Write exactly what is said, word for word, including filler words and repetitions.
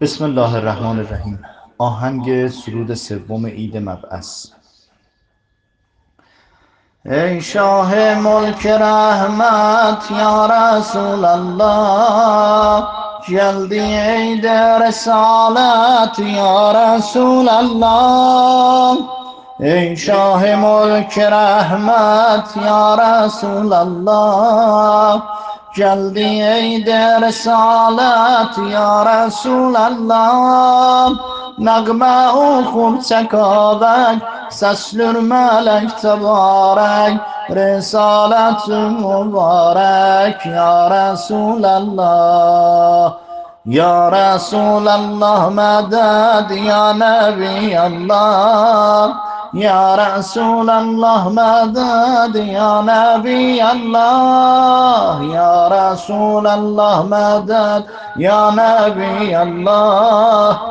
بسم الله الرحمن الرحیم. آهنگ سرود سوم عید مبعث. ای شاه ملک رحمت یا رسول الله، جلدی عید رسالت یا رسول الله. ای شاه ملک رحمت یا رسول الله، جلدی عید رسالت یا رسول الله. نغمه او خوب چکاوک سسلر ملک تبارک، رسالت مبارک یا رسول الله. یا رسول الله مدد یا نبی الله، یا رسول الله مدد یا نبی الله، یا رسول الله مدد یا نبی الله.